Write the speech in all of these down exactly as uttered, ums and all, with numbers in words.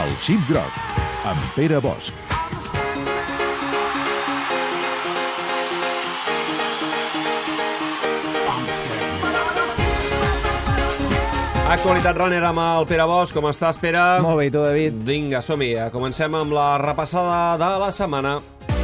El Xip Groc, amb Pere Bosch. Actualitat runner amb el Pere Bosch. Com estàs, Pere? Molt bé, i tu, David? Vinga, som-hi. Comencem amb la repassada de la setmana.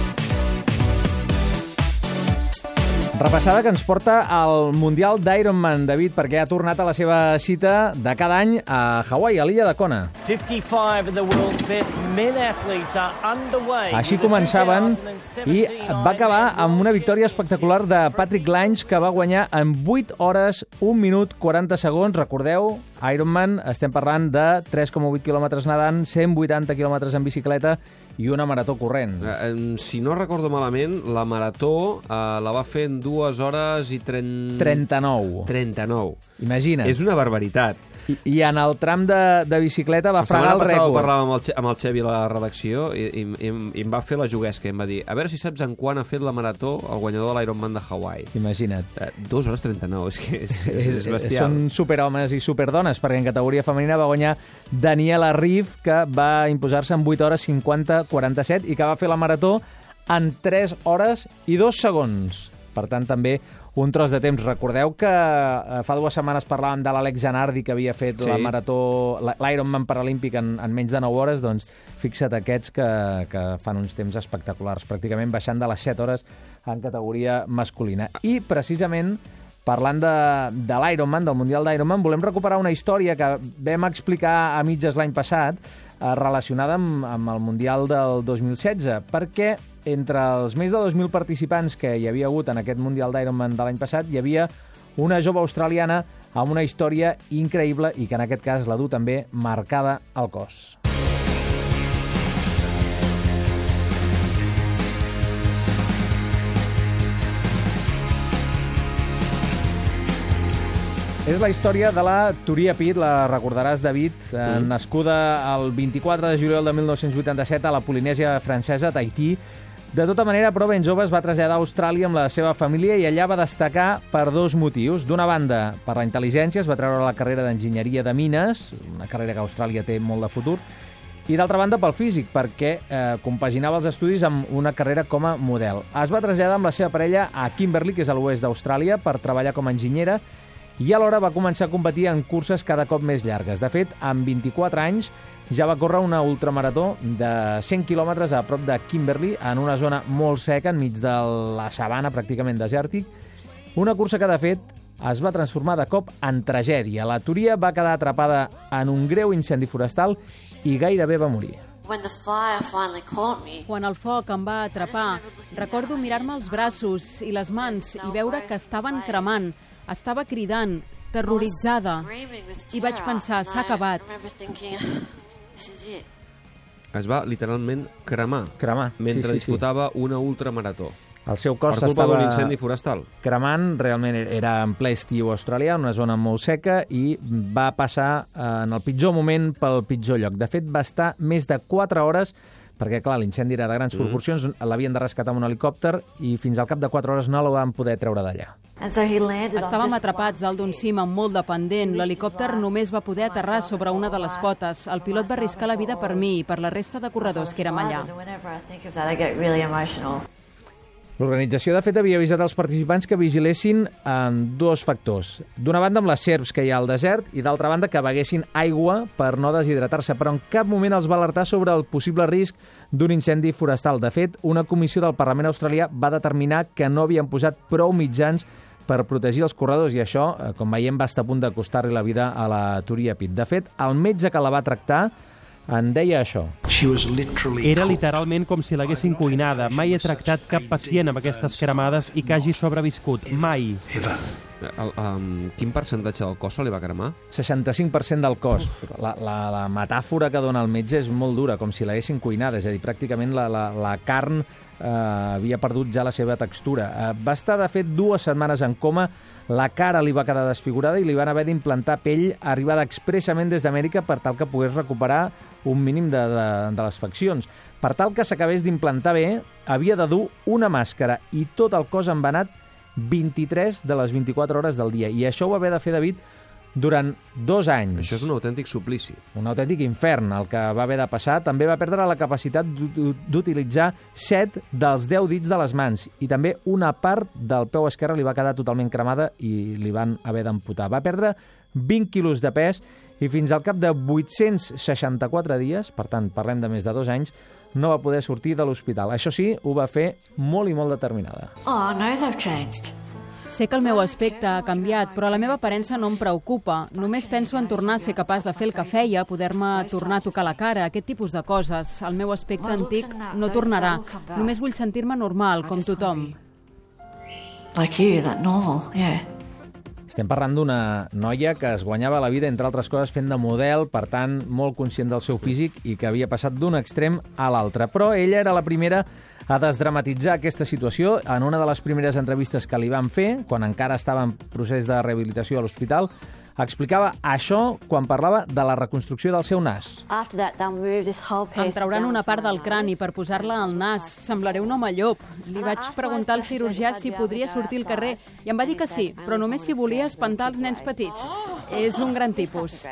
Repassada que ens porta al Mundial d'Ironman, David, perquè ha tornat a la seva cita de cada any a Hawaii, a l'illa de Kona. fifty-five of the world's best men athletes are underway. Així començaven i va acabar amb una victòria espectacular de Patrick Lange, que va guanyar en vuit hores, un minut, quaranta segons. Recordeu, Ironman, estem parlant de tres coma vuit quilòmetres nedant, cent vuitanta quilòmetres en bicicleta i una marató corrent. Eh, si no recordo malament, la marató eh, la va fer en dues hores i trenta... trenta-nou. trenta-nou. Imagina't. És una barbaritat. I, I en el tram de, de bicicleta va fregar el rècord. La setmana passada parlàvem amb el, amb el Xevi a la redacció i, i, i, i em va fer la juguesca i em va dir, a veure si saps en quan ha fet la marató el guanyador de l'Ironman de Hawaii. Imagina't. Eh, dos hores trenta-nou, és que és, és, és bestial. Són superhomes i superdones, perquè en categoria femenina va guanyar Daniela Riff, que va imposar-se en vuit hores cinquanta quaranta-set i que va fer la marató en tres hores i dos segons. Per tant, també un tros de temps. Recordeu que eh, fa dues setmanes parlàvem de l'Àlex Zanardi, que havia fet sí. la marató, l'Ironman paralímpic en, en menys de nou hores, doncs fixa't aquests que, que fan uns temps espectaculars, pràcticament baixant de les set hores en categoria masculina. I, precisament, parlant de, de l'Ironman, del Mundial d'Ironman, volem recuperar una història que vam explicar a mitges l'any passat, eh, relacionada amb, amb el Mundial del dos mil setze, perquè entre els més de dos mil participants que hi havia hagut en aquest Mundial d'Ironman de l'any passat, hi havia una jove australiana amb una història increïble i que en aquest cas la du també marcada al cos. És la història de la Turia Pitt, la recordaràs, David, mm. nascuda el vint-i-quatre de juliol de mil nou-cents vuitanta-set a la Polinèsia francesa, a Tahití. De tota manera, però, ben jove es va traslladar a Austràlia amb la seva família i allà va destacar per dos motius. D'una banda, per la intel·ligència, es va treure la carrera d'enginyeria de mines, una carrera que a Austràlia té molt de futur, i d'altra banda pel físic, perquè eh, compaginava els estudis amb una carrera com a model. Es va traslladar amb la seva parella a Kimberley, que és a l'oest d'Austràlia, per treballar com a enginyera, i alhora va començar a competir en curses cada cop més llargues. De fet, amb vint-i-quatre anys ja va córrer una ultramarató de cent quilòmetres a prop de Kimberley, en una zona molt seca, enmig de la sabana pràcticament desèrtic. Una cursa que, de fet, es va transformar de cop en tragèdia. La Turia va quedar atrapada en un greu incendi forestal i gairebé va morir. Quan el foc em va atrapar, recordo mirar-me els braços i les mans i veure que estaven cremant. Estava cridant, terroritzada, i vaig pensar, s'ha acabat. Es va literalment cremar, cremar. mentre sí, sí, disputava sí. una ultramarató. El seu cos per culpa estava d'un incendi forestal. Cremant, realment era en ple estiu australià, una zona molt seca, i va passar en el pitjor moment pel pitjor lloc. De fet, va estar més de quatre hores, perquè, clar, l'incendi era de grans mm. proporcions, l'havien de rescatar amb un helicòpter i fins al cap de quatre hores no la van poder treure d'allà. Estàvem atrapats dalt d'un cim amb molt de pendent. L'helicòpter només va poder aterrar sobre una de les potes. El pilot va arriscar la vida per mi i per la resta de corredors que érem allà. L'organització, de fet, havia avisat els participants que vigilessin en dos factors. D'una banda, amb les serps que hi ha al desert, i d'altra banda, que beguessin aigua per no deshidratar-se, però en cap moment els va alertar sobre el possible risc d'un incendi forestal. De fet, una comissió del Parlament australià va determinar que no havien posat prou mitjans per protegir els corredors, i això, com veiem, va estar a punt de costar-li la vida a la Turia Pitt. De fet, el metge que la va tractar en deia això. Era literalment com si l'haguessin cuinada. Mai he tractat cap pacient amb aquestes cremades i que hagi sobreviscut. Mai. El, um, quin percentatge del cos se li va cremar? seixanta-cinc per cent del cos. La, la, la metàfora que dona el metge és molt dura, com si l'haguessin cuinada. És a dir, pràcticament la, la, la carn eh, havia perdut ja la seva textura. Eh, va estar, de fet, dues setmanes en coma. La cara li va quedar desfigurada i li van haver d'implantar pell arribada expressament des d'Amèrica per tal que pogués recuperar un mínim de, de, de les faccions. Per tal que s'acabés d'implantar bé, havia de dur una màscara i tot el cos embenat vint-i-tres de les vint-i-quatre hores del dia. I això ho va haver de fer, David, durant dos anys. Això és un autèntic suplici. Un autèntic infern, el que va haver de passar. També va perdre la capacitat d'utilitzar set dels deu dits de les mans i també una part del peu esquerre li va quedar totalment cremada i li van haver d'amputar. Va perdre vint quilos de pes i fins al cap de vuit-cents seixanta-quatre dies, per tant, parlem de més de dos anys, no va poder sortir de l'hospital. Això sí, ho va fer molt i molt determinada. Oh, no, they've changed. Sé que el meu aspecte ha canviat, però la meva aparença no em preocupa. Només penso en tornar a ser capaç de fer el que feia, poder-me tornar a tocar la cara, aquest tipus de coses. El meu aspecte antic no tornarà. Només vull sentir-me normal, com tothom. Like you, that normal, yeah. Estem parlant d'una noia que es guanyava la vida, entre altres coses, fent de model, per tant, molt conscient del seu físic i que havia passat d'un extrem a l'altre. Però ella era la primera a desdramatitzar aquesta situació. En una de les primeres entrevistes que li van fer, quan encara estava en procés de rehabilitació a l'hospital, explicava això quan parlava de la reconstrucció del seu nas. Em trauran una part del crani per posar-la al nas. Semblaré un home llop. Li vaig preguntar al cirurgià si podria sortir al carrer i em va dir que sí, però només si volia espantar els nens petits. És un gran tipus.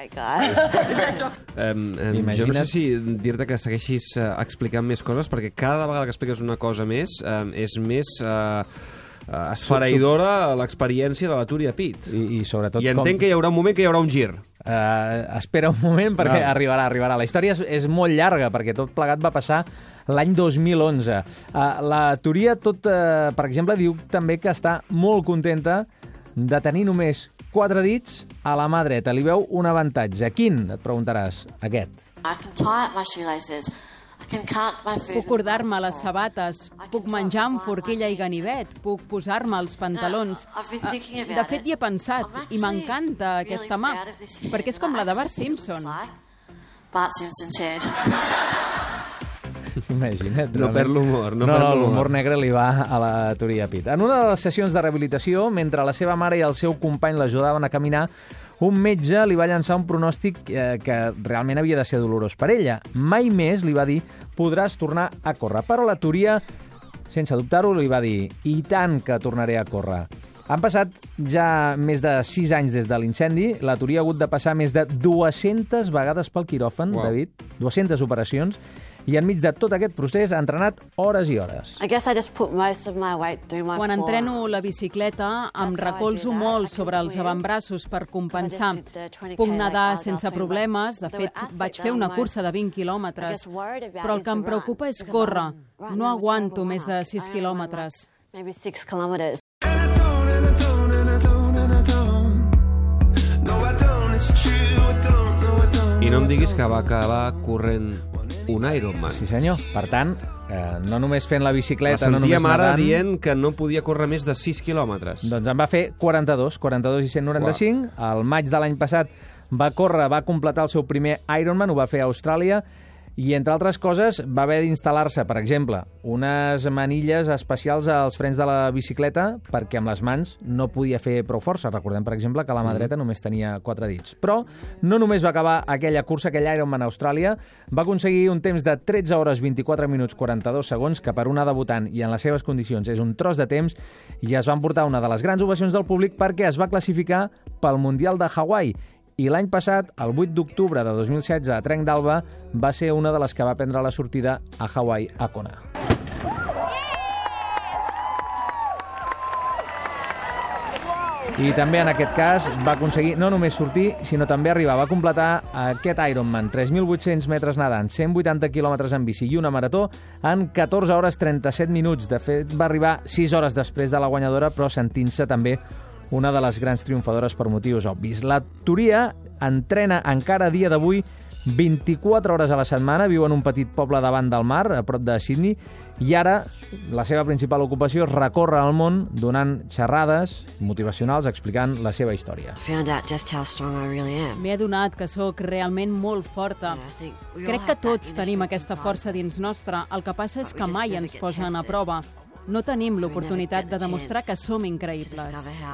Um, um, jo no sé si dir-te que segueixis uh, explicant més coses, perquè cada vegada que expliques una cosa més um, és més... Uh, Uh, esfereïdora l'experiència de la Túria Pitt. I, i sobretot I entenc com... que hi haurà un moment que hi haurà un gir. Uh, espera un moment, perquè no. arribarà, arribarà. La història és, és molt llarga, perquè tot plegat va passar l'any dos mil onze. Uh, la Túria, tot, uh, per exemple, diu també que està molt contenta de tenir només quatre dits a la mà dreta. Li veu un avantatge. Quin? Et preguntaràs. Aquest. I can tie up my shoelaces. Puc cordar-me les sabates, puc menjar amb forquilla i ganivet, puc posar-me els pantalons. De fet, hi he pensat, i m'encanta aquesta mà, perquè és com la de Bart Simpson. Bart Simpson said. Imagina't. No perd l'humor. No, no, no l'humor negre li va a la Túria Pitt. En una de les sessions de rehabilitació, mentre la seva mare i el seu company l'ajudaven a caminar, un metge li va llançar un pronòstic eh, que realment havia de ser dolorós per ella. Mai més, li va dir, podràs tornar a córrer. Però la Túria, sense dubtar-ho, li va dir i tant que tornaré a córrer. Han passat ja més de sis anys des de l'incendi. La Túria ha hagut de passar més de dues-centes vegades pel quiròfan, wow. David, dues-centes operacions, i enmig de tot aquest procés ha entrenat hores i hores. Quan entreno la bicicleta, em recolzo molt sobre els avantbraços per compensar. Puc nedar sense problemes, de fet, vaig fer una cursa de vint quilòmetres, però el que em preocupa és córrer. No aguanto més de sis quilòmetres. I no em diguis que va acabar corrent un Ironman. Sí, senyor. Per tant, eh, no només fent la bicicleta, la no només nedant... ara dient que no podia córrer més de sis quilòmetres. Doncs en va fer quaranta-dos, quaranta-dos i cent noranta-cinc. Wow. Al maig de l'any passat va córrer, va completar el seu primer Ironman, ho va fer a Austràlia, i, entre altres coses, va haver d'instal·lar-se, per exemple, unes manilles especials als frens de la bicicleta perquè amb les mans no podia fer prou força. Recordem, per exemple, que la mà dreta només tenia quatre dits. Però no només va acabar aquella cursa, aquell Ironman a Austràlia, va aconseguir un temps de tretze hores, vint-i-quatre minuts, quaranta-dos segons, que per una debutant i en les seves condicions és un tros de temps, i es va emportar una de les grans ovacions del públic perquè es va classificar pel Mundial de Hawaii. I l'any passat, el vuit d'octubre de dos mil setze, a Trenc d'Alba, va ser una de les que va prendre la sortida a Hawaii, a Kona. I també en aquest cas va aconseguir no només sortir, sinó també arribar. Va completar aquest Ironman, tres mil vuit-cents metres nedant, cent vuitanta quilòmetres en bici i una marató en catorze hores trenta-set minuts. De fet, va arribar sis hores després de la guanyadora, però sentint-se també una de les grans triomfadores per motius obvis. La Túria entrena encara a dia d'avui vint-i-quatre hores a la setmana, viu en un petit poble davant del mar, a prop de Sydney, i ara la seva principal ocupació és recórrer el món donant xerrades motivacionals explicant la seva història. M'he adonat que sóc realment molt forta. Crec que tots tenim aquesta força dins nostra. El que passa és que mai ens posen a prova. No tenim l'oportunitat de demostrar que som increïbles.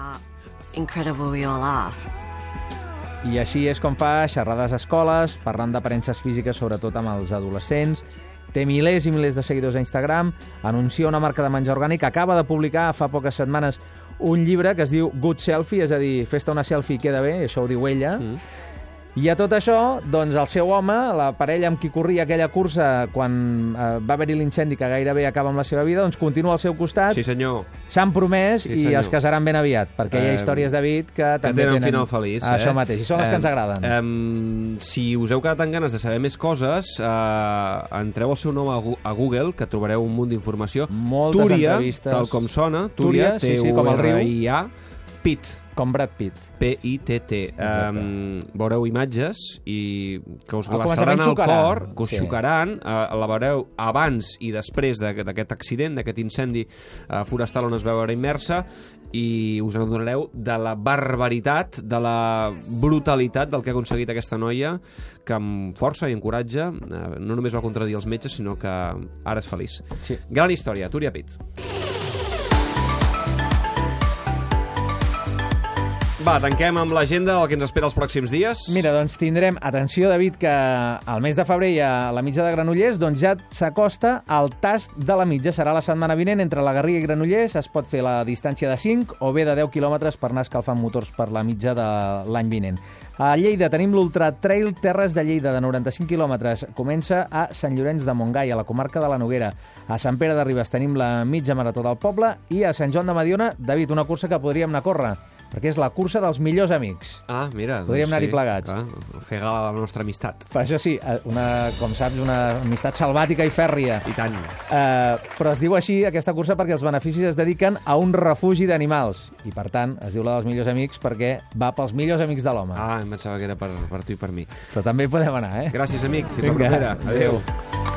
I així és com fa xerrades a escoles, parlant d'aparences físiques, sobretot amb els adolescents. Té milers i milers de seguidors a Instagram, anuncia una marca de menjar orgànic, acaba de publicar fa poques setmanes un llibre que es diu Good Selfie, és a dir, fes-te una selfie i queda bé, això ho diu ella. Mm. I a tot això, doncs, el seu home, la parella amb qui corria aquella cursa quan eh, va haver-hi l'incendi que gairebé acaba amb la seva vida, doncs continua al seu costat. Sí, senyor. S'han promès sí, i es casaran ben aviat, perquè eh, hi ha històries de David que, que també tenen tenen final feliç. Això eh? mateix, i són les eh, que ens agraden. Eh, si us heu quedat amb ganes de saber més coses, eh, entreu el seu nom a, a Google, que trobareu un munt d'informació. Moltes Túria, entrevistes. tal com sona, Túria, sí, sí, com el riu. T U R I A, Pitt. Com Brad Pitt. P I T T. Um, veureu imatges i que us Al glaçaran el cor, que us sí. xocaran. Uh, la veureu abans i després d'aquest accident, d'aquest incendi uh, forestal on es veu ara immersa, i us adonareu de la barbaritat, de la brutalitat del que ha aconseguit aquesta noia, que amb força i encoratge uh, no només va contradir els metges, sinó que ara és feliç. Sí. Gran història, Túria Pitt. Va, tanquem amb l'agenda del que ens espera els pròxims dies. Mira, doncs tindrem, atenció David, que al mes de febrer hi ha la mitja de Granollers, doncs ja s'acosta al tast de la mitja. Serà la setmana vinent entre la Garriga i Granollers. Es pot fer la distància de cinc o bé de deu quilòmetres per anar escalfant motors per la mitja de l'any vinent. A Lleida tenim l'Ultra Trail Terres de Lleida, de noranta-cinc quilòmetres. Comença a Sant Llorenç de Montgai, a la comarca de la Noguera. A Sant Pere de Ribes tenim la mitja marató del poble i a Sant Joan de Mediona, David, una cursa que podríem anar a córrer, perquè és la cursa dels millors amics. Ah, mira. Podríem doncs anar-hi sí, plegats. Clar, fer gala de la nostra amistat. Per això sí, una, com saps, una amistat salvàtica i fèrria. I tant. Uh, però es diu així, aquesta cursa, perquè els beneficis es dediquen a un refugi d'animals. I, per tant, es diu la dels millors amics perquè va pels millors amics de l'home. Ah, em pensava que era per, per tu i per mi. Però també hi podem anar, eh? Gràcies, amic. Fins Vinga, la propera. Adéu. Adéu.